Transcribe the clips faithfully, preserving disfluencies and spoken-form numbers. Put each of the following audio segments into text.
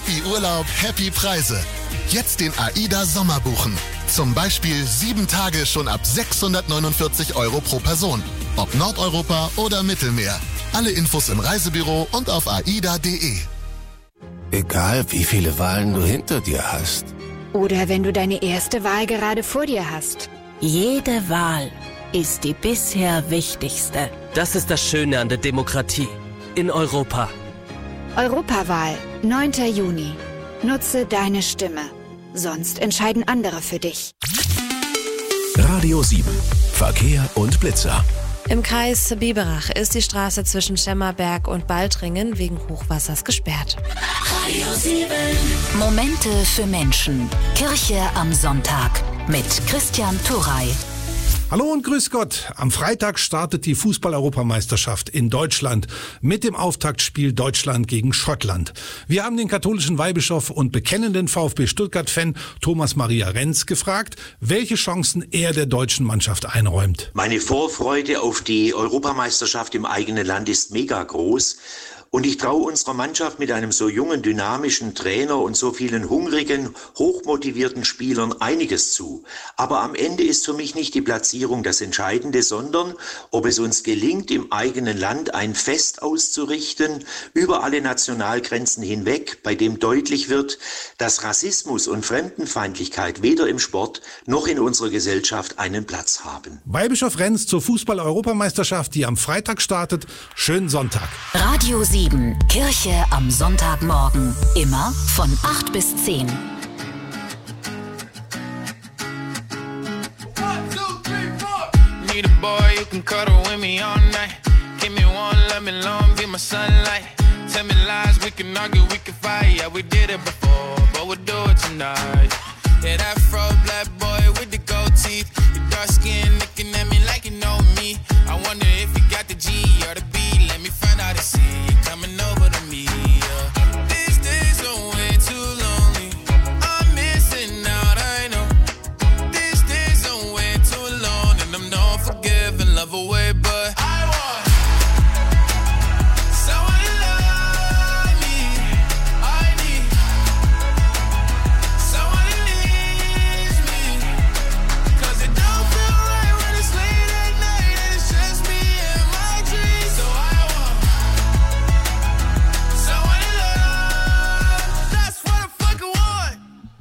Happy Urlaub, Happy Preise. Jetzt den AIDA Sommer buchen. Zum Beispiel sieben Tage schon ab sechshundertneunundvierzig Euro pro Person. Ob Nordeuropa oder Mittelmeer. Alle Infos im Reisebüro und auf aida punkt de. Egal wie viele Wahlen du hinter dir hast. Oder wenn du deine erste Wahl gerade vor dir hast. Jede Wahl ist die bisher wichtigste. Das ist das Schöne an der Demokratie. In Europa. Europawahl, neunter Juni. Nutze deine Stimme. Sonst entscheiden andere für dich. Radio sieben. Verkehr und Blitzer. Im Kreis Biberach ist die Straße zwischen Schemmerberg und Baltringen wegen Hochwassers gesperrt. Radio sieben. Momente für Menschen. Kirche am Sonntag mit Christian Turrey. Hallo und grüß Gott. Am Freitag startet die Fußball-Europameisterschaft in Deutschland mit dem Auftaktspiel Deutschland gegen Schottland. Wir haben den katholischen Weihbischof und bekennenden VfB Stuttgart-Fan Thomas Maria Renz gefragt, welche Chancen er der deutschen Mannschaft einräumt. Meine Vorfreude auf die Europameisterschaft im eigenen Land ist mega groß. Und ich traue unserer Mannschaft mit einem so jungen, dynamischen Trainer und so vielen hungrigen, hochmotivierten Spielern einiges zu. Aber am Ende ist für mich nicht die Platzierung das Entscheidende, sondern ob es uns gelingt, im eigenen Land ein Fest auszurichten, über alle Nationalgrenzen hinweg, bei dem deutlich wird, dass Rassismus und Fremdenfeindlichkeit weder im Sport noch in unserer Gesellschaft einen Platz haben. Weihbischof Renz zur Fußball-Europameisterschaft, die am Freitag startet. Schönen Sonntag. Radio sieben. Kirche am Sonntagmorgen. Immer von acht bis zehn. Need a boy who can cuddle with me all night. Give me one, let me long, be my sunlight. Tell me lies, we can argue, we can fight. Yeah, we did it before, but we'll do it tonight. Yeah, that fro black boy with the gold teeth. Your dark skin looking at me like you know me. I wonder if you got the G or the B. Let me find out and see you coming over to me. Yeah. These days are way too lonely. I'm missing out, I know. These days are way too long, and I'm not forgiving, love away, but I want someone to love me. I need someone who needs me. 'Cause it don't feel right when it's late at night and it's just me and my dreams. So I want someone to love. That's what I fucking want.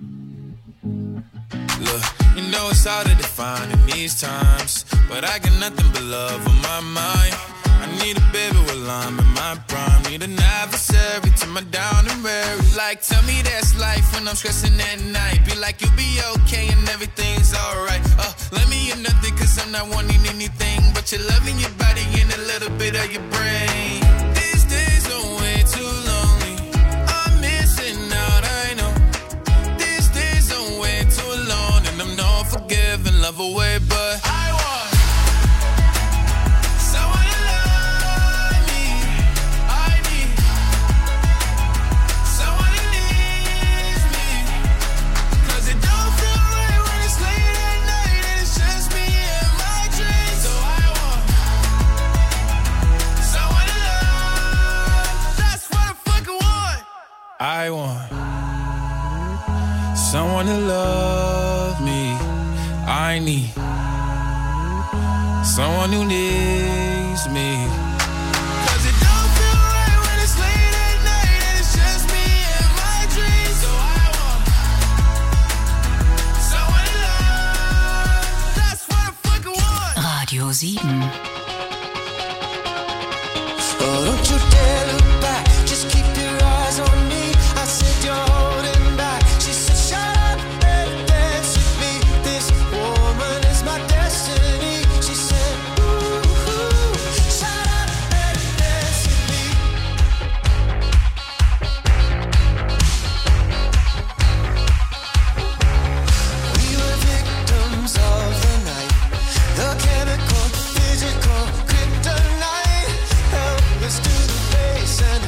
Look, you know it's hard to define in these times, but I got nothing but love on my mind. I need a baby while I'm in my prime. Need an adversary to my down and weary. Like, tell me that's life when I'm stressing at night. Be like, you'll be okay and everything's alright. Uh, let me hear nothing 'cause I'm not wanting anything but your love in your body and a little bit of your brain. These days are way too lonely. I'm missing out, I know. These days are way too long, and I'm not forgiving, love away, but I want someone to love me. I need someone who needs me. 'Cause it don't feel right when it's late at night and it's just me and my dreams. So I want someone to love. That's what I fucking want. I want someone to love me. I need someone who needs me. 'Cause it don't feel right when it's late at night and it's just me and my dreams. So I want someone to love. That's what I fucking want. Radio sieben. Oh, don't you dare look back. Just keep your eyes on me. I said you're holding back. She said shut up and dance with me. This woman is my destiny. She said ooh, ooh, shut up and dance with me. We were victims of the night. The chemical, physical kryptonite. Helpless to the face and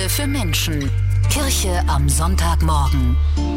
Momente für Menschen. Kirche am Sonntagmorgen.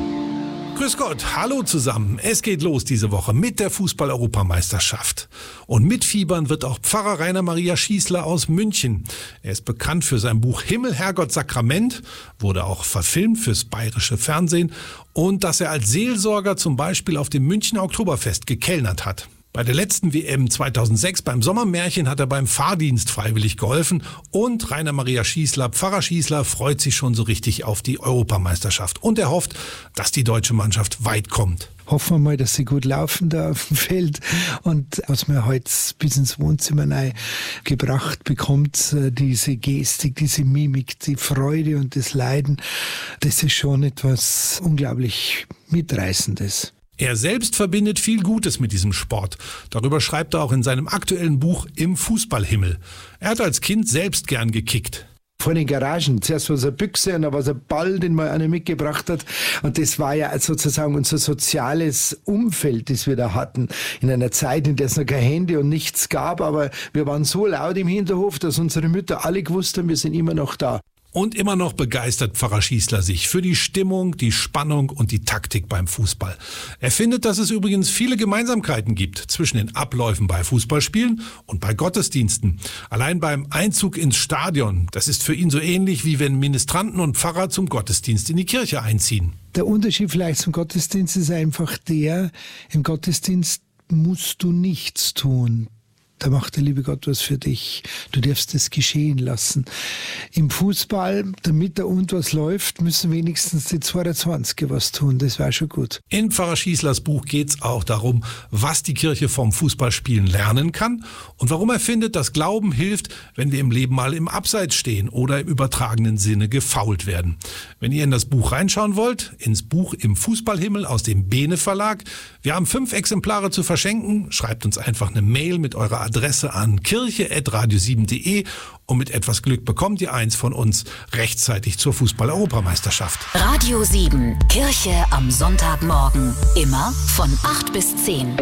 Grüß Gott, hallo zusammen. Es geht los diese Woche mit der Fußball-Europameisterschaft. Und mitfiebern wird auch Pfarrer Rainer Maria Schießler aus München. Er ist bekannt für sein Buch Himmel, Herrgott, Sakrament, wurde auch verfilmt fürs bayerische Fernsehen und dass er als Seelsorger zum Beispiel auf dem Münchner Oktoberfest gekellnert hat. Bei der letzten W M zweitausendsechs beim Sommermärchen hat er beim Fahrdienst freiwillig geholfen und Rainer Maria Schießler, Pfarrer Schießler, freut sich schon so richtig auf die Europameisterschaft und er hofft, dass die deutsche Mannschaft weit kommt. Hoffen wir mal, dass sie gut laufen da auf dem Feld und was man heute bis ins Wohnzimmer rein gebracht bekommt, diese Gestik, diese Mimik, die Freude und das Leiden, das ist schon etwas unglaublich Mitreißendes. Er selbst verbindet viel Gutes mit diesem Sport. Darüber schreibt er auch in seinem aktuellen Buch Im Fußballhimmel. Er hat als Kind selbst gern gekickt. Vor den Garagen. Zuerst war es eine Büchse und dann war es ein Ball, den mal einer mitgebracht hat. Und das war ja sozusagen unser soziales Umfeld, das wir da hatten. In einer Zeit, in der es noch kein Handy und nichts gab. Aber wir waren so laut im Hinterhof, dass unsere Mütter alle gewusst haben, wir sind immer noch da. Und immer noch begeistert Pfarrer Schießler sich für die Stimmung, die Spannung und die Taktik beim Fußball. Er findet, dass es übrigens viele Gemeinsamkeiten gibt zwischen den Abläufen bei Fußballspielen und bei Gottesdiensten. Allein beim Einzug ins Stadion, das ist für ihn so ähnlich, wie wenn Ministranten und Pfarrer zum Gottesdienst in die Kirche einziehen. Der Unterschied vielleicht zum Gottesdienst ist einfach der, im Gottesdienst musst du nichts tun. Da macht der liebe Gott was für dich. Du darfst es geschehen lassen. Im Fußball, damit da und was läuft, müssen wenigstens die zweiundzwanzig was tun. Das war schon gut. In Pfarrer Schießlers Buch geht es auch darum, was die Kirche vom Fußballspielen lernen kann und warum er findet, dass Glauben hilft, wenn wir im Leben mal im Abseits stehen oder im übertragenen Sinne gefoult werden. Wenn ihr in das Buch reinschauen wollt, ins Buch Im Fußballhimmel aus dem Bene Verlag, wir haben fünf Exemplare zu verschenken. Schreibt uns einfach eine Mail mit eurer Adresse an kirche at radio sieben punkt de und mit etwas Glück bekommt ihr eins von uns rechtzeitig zur Fußball-Europameisterschaft. Radio sieben, Kirche am Sonntagmorgen. Immer von acht bis zehn.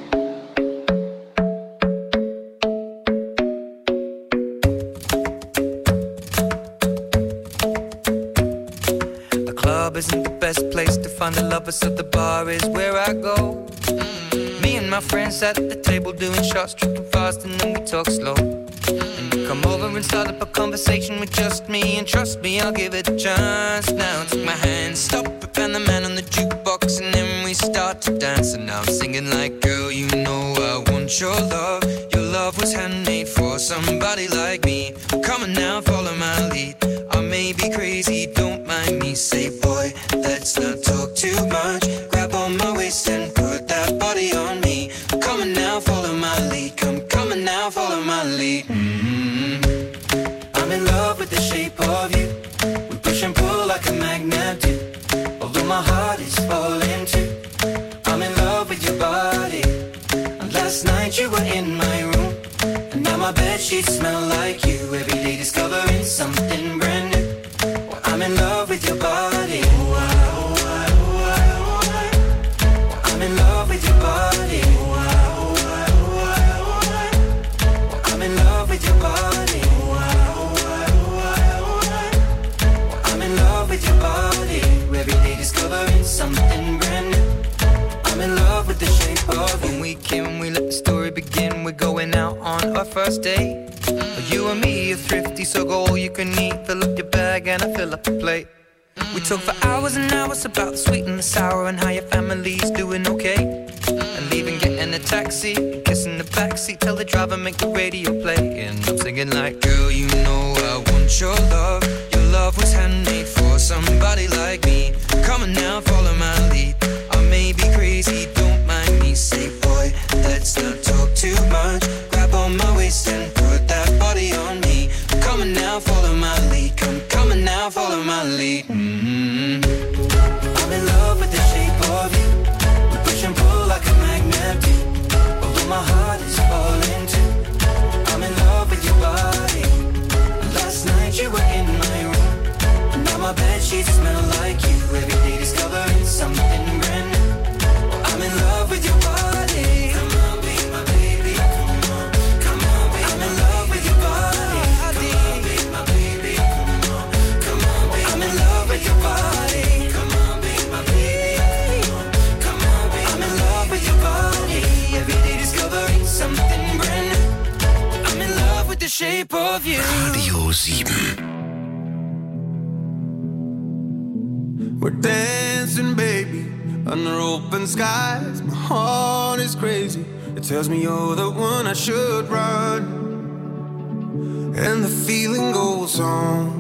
The club isn't the best place to find the lovers, so the bar is where I go. Me and my friends at the table doing shots, tripping fast, and then we talk slow. And you come over and start up a conversation with just me, and trust me, I'll give it a chance. Now take my hand, stop it, and the man on the jukebox, and then we start to dance. And now I'm singing like, girl, you know I want your love. Your love was handmade for somebody like me. Come on now, follow my lead. I may be crazy, don't mind me. Say, boy, let's not talk too much. Grab on my waist and put that body on me. Come on now, follow my lead. Come, come on now, follow my lead. Mm-hmm. I'm in love with the shape of you. We push and pull like a magnet do. Although my heart is falling too. I'm in love with your body. And last night you were in my room. And now my bedsheets smell like you. Every day discovering something brand new. Well, I'm in love with your body. Oh, I, oh, I, oh, I, oh, I. I'm in love with your body. Oh, I, oh, I, oh, I, oh, I. Well, I'm in love with your body. Oh, I, oh, I, oh, I, oh, I. Well, I'm in love with your body. Every day discovering something brand new. I'm in love with the shape of you. When we came, we let the story begin. We're going out on our first date. You and me are thrifty, so go all you can eat. Fill up your bag and I fill up the plate. We talk for hours and hours about the sweet and the sour and how your family's doing okay. And leaving, getting a taxi, kissing the backseat, tell the driver make the radio play. And I'm singing like, girl, you know I want your love. Your love was handmade for somebody like me. Come on now, follow my lead. I may be crazy, don't mind me. Say, boy, let's not talk too much. Grab on my waist and put that body on me. Come on now, follow my lead. Come, come on now, follow my lead. Mm-hmm. I'm in love with the shape of you. We push and pull like a magnet do. Although my heart is falling too. I'm in love with your body. Last night you were in my room. And now my bedsheets smell like you. Every day discovering something brand new. I'm in the shape of you. Radio sieben. We're dancing, baby, under open skies. My heart is crazy. It tells me you're the one I should run. And the feeling goes on.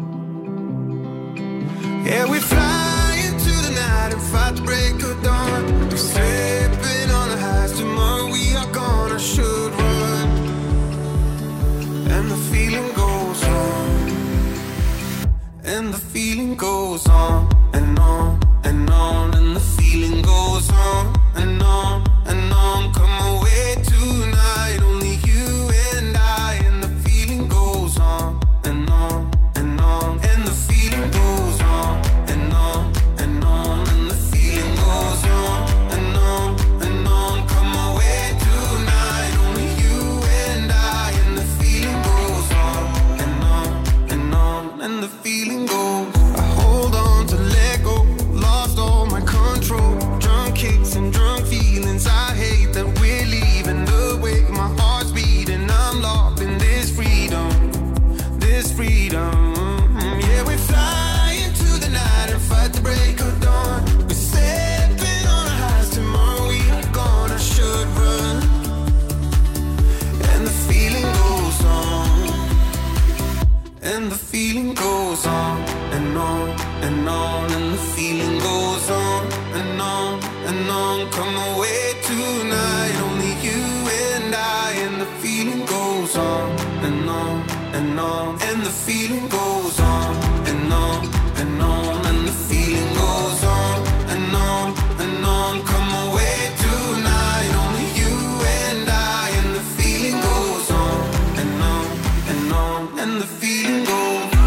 Yeah, we fly into the night and fight the break of dawn. We're slipping on the highs. Tomorrow we are gone. I should run. And the feeling goes on. And the feeling goes on and on and on. And the feeling goes on and on and on. Come away tonight, only you and I. And the feeling goes on and on and on. And the feeling goes on and on and on. And the feeling goes on and on and on. Come away tonight, only you and I. And the feeling goes on and on and on. And the feeling goes. I hold on to let go. Lost all my control. Drunk kicks and drunk feelings. I hate that we're leaving the way my heart's beating. I'm locked in this freedom, this freedom. Yeah, we fly into the night and fight the break of dawn. We're stepping on our highs. Tomorrow we are gone. I should run. And the feeling goes on. And the feeling goes on and on and on. And the feeling goes on and on and on. Come away tonight, only you and I. And the feeling goes on and on and on. And the feeling goes on and on and on. And the feeling goes on and on and on. Come away tonight, only you and I. And the feeling goes on and on and on. And the feeling goes.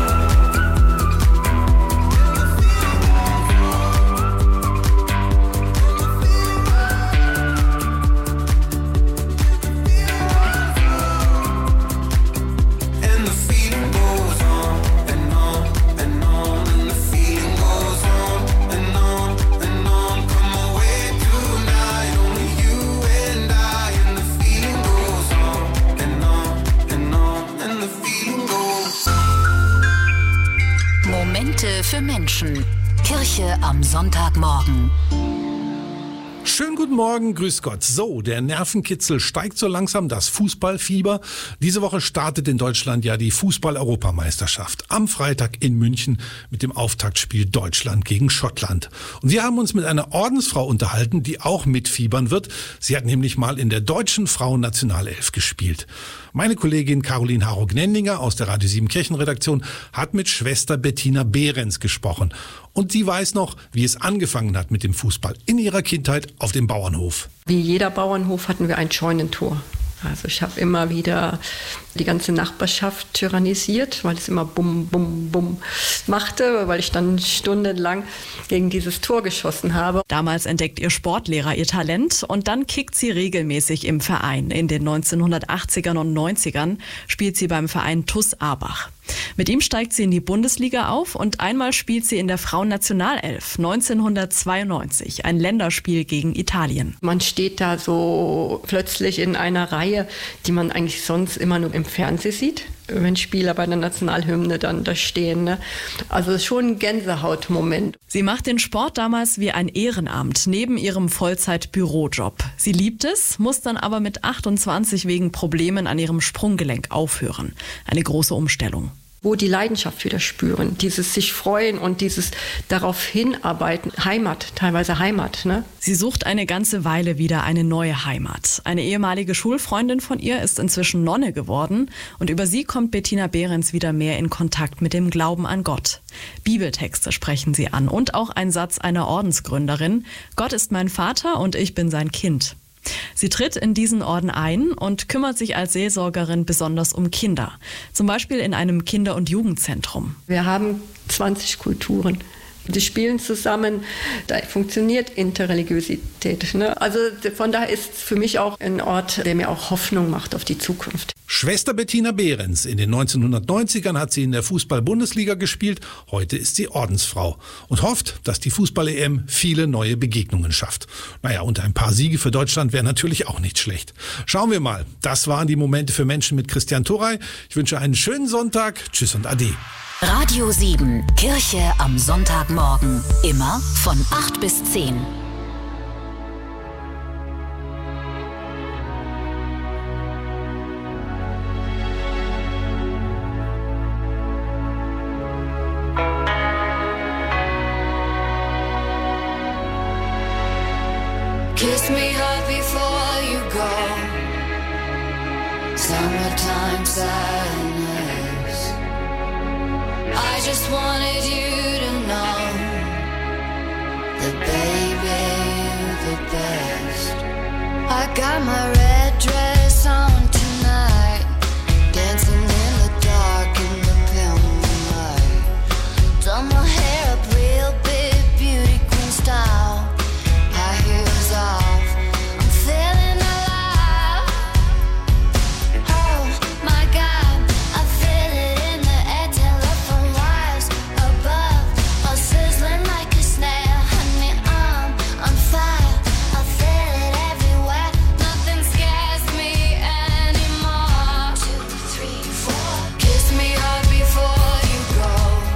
And the feeling goes on and on and on. And the feeling goes on and on and on. Come away tonight, only you and I. And the feeling goes on and on and on. And the feeling goes. Momente für Menschen. Kirche am Sonntagmorgen. Schönen guten Morgen, grüß Gott. So, der Nervenkitzel steigt so langsam, das Fußballfieber. Diese Woche startet in Deutschland ja die Fußball-Europameisterschaft. Am Freitag in München mit dem Auftaktspiel Deutschland gegen Schottland. Und wir haben uns mit einer Ordensfrau unterhalten, die auch mitfiebern wird. Sie hat nämlich mal in der deutschen Frauennationalelf gespielt. Meine Kollegin Caroline Harro-Gnendinger aus der Radio sieben Kirchenredaktion hat mit Schwester Bettina Behrens gesprochen. Und sie weiß noch, wie es angefangen hat mit dem Fußball in ihrer Kindheit auf dem Bauernhof. Wie jeder Bauernhof hatten wir ein Scheunentor. Also ich habe immer wieder die ganze Nachbarschaft tyrannisiert, weil es immer bum, bum, bum machte, weil ich dann stundenlang gegen dieses Tor geschossen habe. Damals entdeckt ihr Sportlehrer ihr Talent und dann kickt sie regelmäßig im Verein. In den neunzehnhundertachtzigern und neunzigern spielt sie beim Verein T U S Arbach. Mit ihm steigt sie in die Bundesliga auf und einmal spielt sie in der Frauennationalelf neunzehnhundertzweiundneunzig, ein Länderspiel gegen Italien. Man steht da so plötzlich in einer Reihe, die man eigentlich sonst immer nur im Fernsehen sieht, wenn Spieler bei der Nationalhymne dann da stehen. Ne? Also schon ein Gänsehautmoment. Sie macht den Sport damals wie ein Ehrenamt, neben ihrem Vollzeit-Bürojob. Sie liebt es, muss dann aber mit achtundzwanzig wegen Problemen an ihrem Sprunggelenk aufhören. Eine große Umstellung. Wo die Leidenschaft wieder spüren, dieses sich freuen und dieses darauf hinarbeiten, Heimat, teilweise Heimat. Ne? Sie sucht eine ganze Weile wieder eine neue Heimat. Eine ehemalige Schulfreundin von ihr ist inzwischen Nonne geworden und über sie kommt Bettina Behrens wieder mehr in Kontakt mit dem Glauben an Gott. Bibeltexte sprechen sie an und auch ein Satz einer Ordensgründerin: Gott ist mein Vater und ich bin sein Kind. Sie tritt in diesen Orden ein und kümmert sich als Seelsorgerin besonders um Kinder. Zum Beispiel in einem Kinder- und Jugendzentrum. Wir haben zwanzig Kulturen. Die spielen zusammen, da funktioniert Interreligiosität. Ne? Also von daher ist es für mich auch ein Ort, der mir auch Hoffnung macht auf die Zukunft. Schwester Bettina Behrens. In den neunzehnhundertneunzigern hat sie in der Fußball-Bundesliga gespielt. Heute ist sie Ordensfrau und hofft, dass die Fußball-E M viele neue Begegnungen schafft. Naja, und ein paar Siege für Deutschland wäre natürlich auch nicht schlecht. Schauen wir mal. Das waren die Momente für Menschen mit Christian Torey. Ich wünsche einen schönen Sonntag. Tschüss und Ade. Radio sieben, Kirche am Sonntagmorgen. Immer von acht bis zehn. Kiss me hard before you go. Summertime sadness. I just wanted you to know that baby, you're the best. I got my red dress on tonight, dancing in the dark in the pale moonlight. Done my hair up real big, beauty queen style. High heels off, I'm feeling alive. Oh my God, I feel it in the air, telephone wires above, all sizzling like a snare. Honey, I'm on fire, I feel it everywhere. Nothing scares me anymore. Two, three, four. Kiss me hard before you go.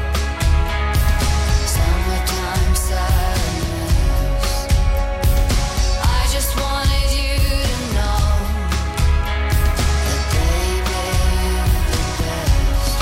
Summertime sadness. I just wanted you to know that baby, you're the best.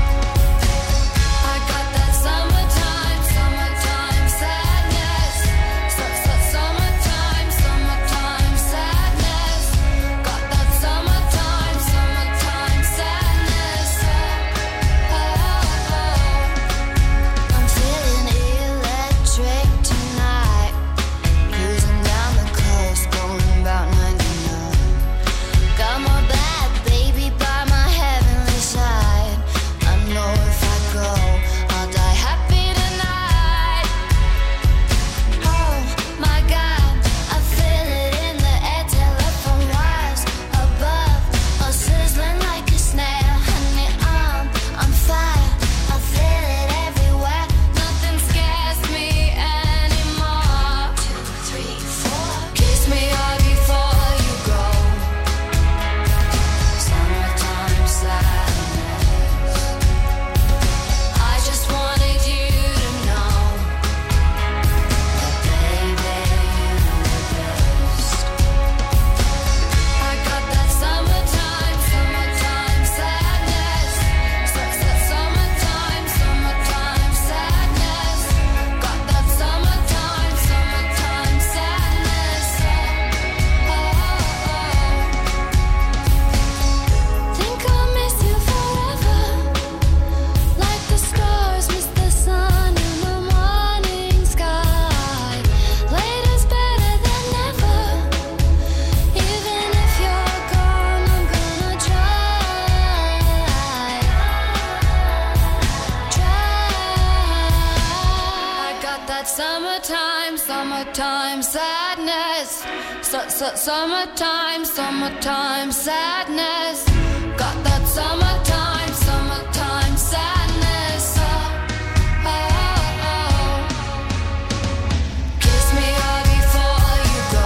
I got that summertime, summertime sadness. Su- su- summertime, summertime sadness. Got that summertime, summertime sadness. Oh, oh, oh. I'm feeling electric tonight. Cruising down the coast, going about ninety-nine. Got my bad baby by my heavenly side. I know if I go, I'll die happy tonight. Oh my God, I feel it in the air, telephone wires above, all sizzling like a snare. Honey, I'm on fire, I feel it everywhere. Nothing scares me anymore. Two, three, four. Kiss me hard before you go. Summertime sadness. I just wanted you to know that baby, you're the best. I got that summertime, summertime sadness. Su- su- Summertime, summertime sadness. Got that summertime, summertime sadness. Oh, oh. Think I'll miss you forever, like the stars miss the sun in the morning sky. Later's better than never. Even if you're gone, I'm gonna try. Try. I got that summertime, summertime sadness. Su- su- Summertime, summertime sadness. Got that summertime, summertime sadness. Oh, oh, oh. Kiss me hard before you go.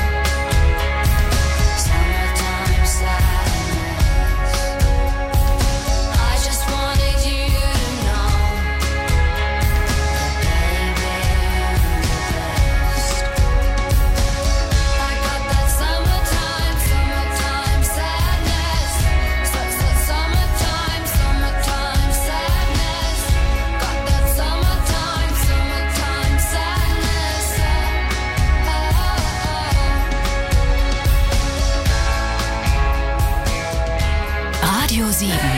Summertime sadness. I just wanted you to know that baby, you're the best. I got that summertime, summertime sadness. Su- su- Summertime, summertime sadness. Got that summertime, summertime sadness. Oh, oh, oh. Radio sieben.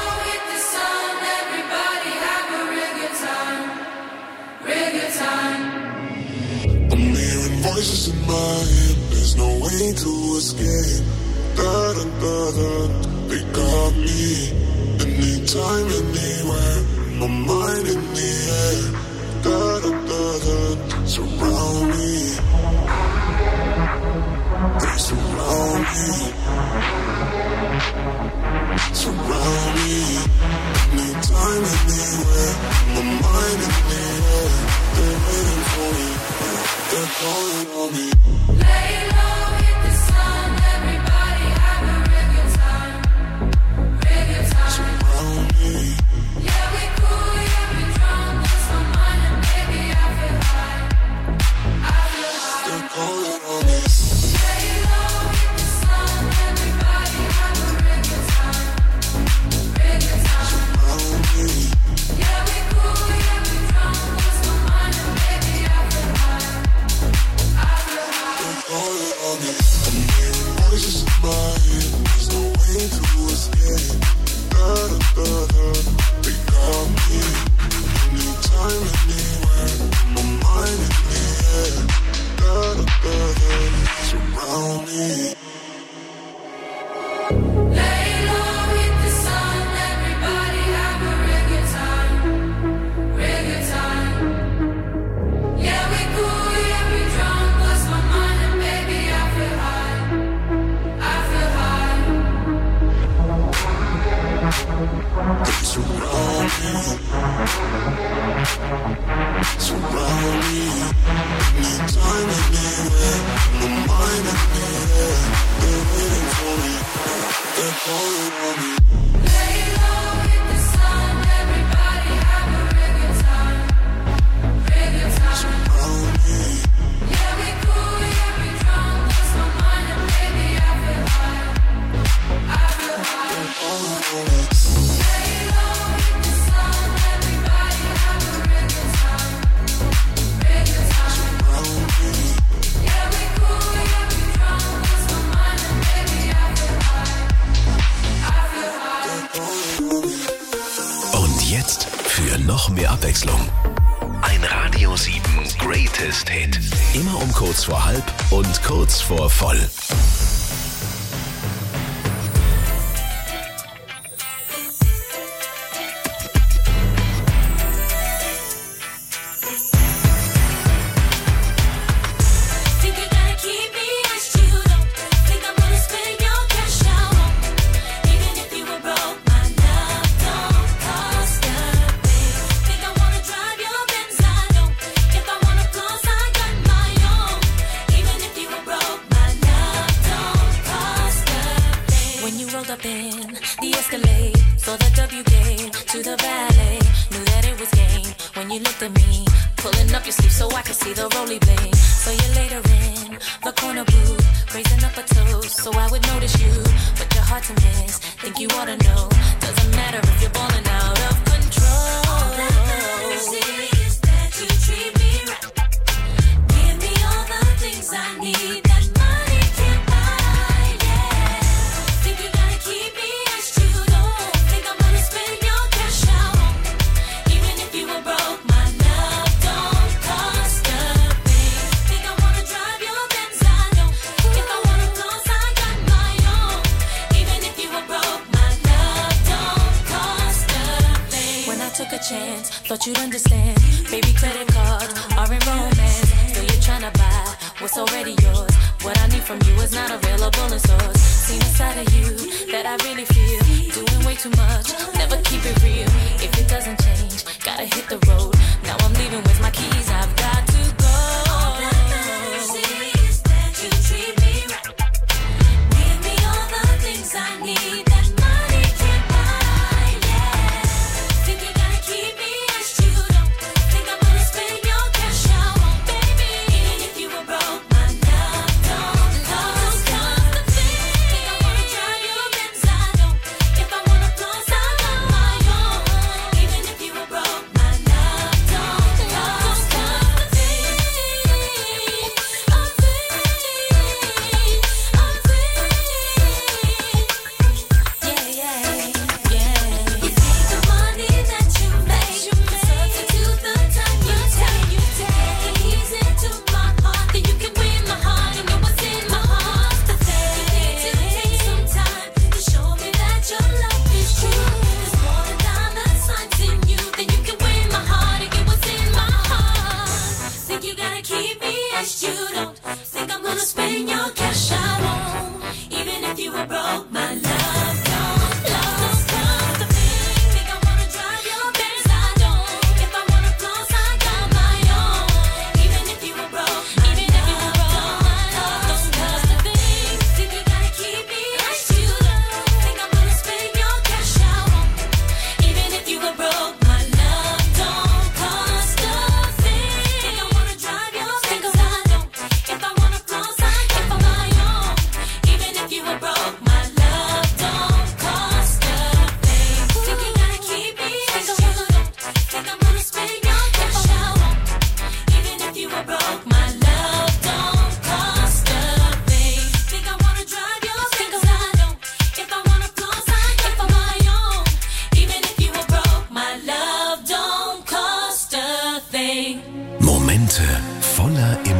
I'm hearing voices in my head, there's no way to escape. Da da da da, they got me. Anytime, anywhere, my mind in the air. Da da da da, surround me. They surround me. Surround me, anytime, anywhere. My mind in the air, they're waiting for me. They're calling on me. Lay low, hit the sun, everybody have a real good time. Real good time. Surround me. Yeah, we cool, yeah, we drunk, lost my mind and baby I feel high. I feel high. They're calling on me. Lay low, hit the sun, everybody have a real good time. Real good time. Surround me. Yeah, we cool, yeah, we drunk, lost my mind and baby I feel high. I feel high. They're calling on me. I'm hearing voices in my head. There's no way to escape. Da da da da. They got me. Anytime, anywhere. My mind in the air. Da da da da. Surround me. Lay low, hit the sun, everybody have a real good time. Real good time. Yeah, we cool, yeah, we drunk, lost my mind and baby I feel high. I feel high. They surround me. Surround me. Anytime, anywhere. My mind in the air. They're waiting for me. They're calling on me. Lay low, hit the sun, everybody have a real good time. Real good time. Surround me. Yeah, we cool, yeah, we drunk, lost my mind and baby I feel high. I feel high. They're calling on me. Lay low, hit the sun, everybody have a real good time. Real good time. Surround me. Yeah, we cool, yeah, we drunk, lost my mind and baby I feel high. I feel high. They're calling on me. Und jetzt für noch mehr Abwechslung. Ein Radio sieben Greatest Hit. Immer um kurz vor halb und kurz vor voll. Think you gotta keep me as you don't think I'm gonna spend your cash out on me. Even if you were broke, my love don't cost a thing. Think I wanna drive your Benz, I don't. If I wanna floss, I got my own. Even if you were broke, my love don't cost a thing. When you rolled up in the Escalade, saw the W gate to the valet, knew that it was game. When you looked at me, pulling up your sleeve so I could see the roly blade. So you later in the corner booth, raising up a toast so I would notice you. But you're hard to miss, think you ought to know. Doesn't matter if you're balling out of control. All that matters is that you treat me right. Give me all the things I need that money can't buy, yeah. Think you gotta keep me as you don't think I'm gonna spend your cash out on me. Even if you were broke, my love don't cost a thing. Think I wanna drive your Benz, I don't. If I wanna floss, I got my own. Even if you were broke, my love don't cost a thing. When I took a chance, thought you'd understand. Baby, credit cards are in romance. Still you're tryna buy what's already yours. What I need from you is not available in stores. Seen a side of you that I really feel. Doing way too much, never keep it real. If it doesn't change, gotta hit the road. Now I'm leaving with my keys, I've got to go. All that matters is that you treat me right. Give me all the things I need that money can't buy, yeah. Think you gotta keep me as you don't think I'm gonna spend your cash out on me, baby. Even if you were broke, my love don't cost a thing. Think I wanna drive your Benz, I don't. If I wanna floss, I got my own. Even if you were broke, my love don't cost a thing.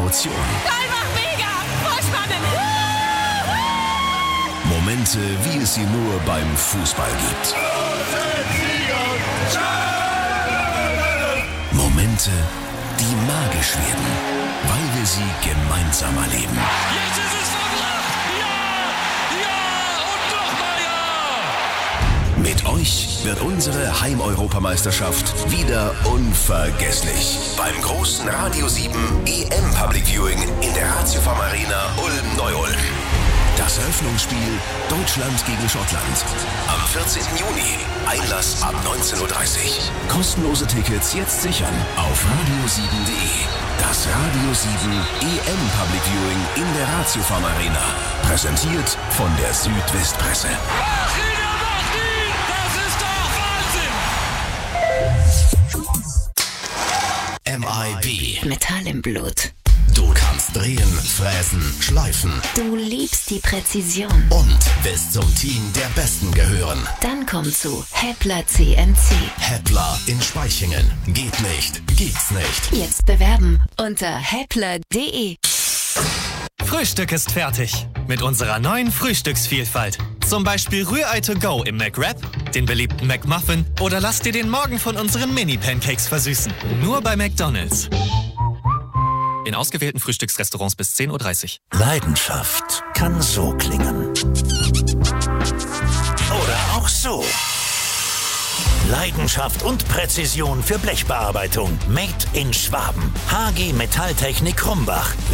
Emotion. Einfach mega! Voll spannend! Momente, wie es sie nur beim Fußball gibt. Momente, die magisch werden, weil wir sie gemeinsam erleben. Jetzt ist es verbracht! Ja! Ja! Und nochmal ja! Mit euch wird unsere Heimeuropameisterschaft wieder unvergesslich. Beim großen Radio sieben E M Public Viewing in der Ratiofarm Arena Ulm-Neu-Ulm. Das Eröffnungsspiel Deutschland gegen Schottland. Am vierzehnten Juni. Einlass ab neunzehn Uhr dreißig. Kostenlose Tickets jetzt sichern auf radio sieben punkt de. Das Radio sieben E M Public Viewing in der Ratiofarm Arena. Präsentiert von der Südwestpresse. M I B. Metall im Blut. Du kannst drehen, fräsen, schleifen. Du liebst die Präzision. Und willst zum Team der Besten gehören. Dann komm zu Heppler C N C. Heppler in Spaichingen. Geht nicht, gibt's nicht. Jetzt bewerben unter heppler punkt de. Frühstück ist fertig. Mit unserer neuen Frühstücksvielfalt. Zum Beispiel Rührei to go im McWrap, den beliebten McMuffin oder lass dir den Morgen von unseren Mini-Pancakes versüßen. Nur bei McDonald's. In ausgewählten Frühstücksrestaurants bis zehn Uhr dreißig. Leidenschaft kann so klingen. Oder auch so. Leidenschaft und Präzision für Blechbearbeitung. Made in Schwaben. H G Metalltechnik Krumbach.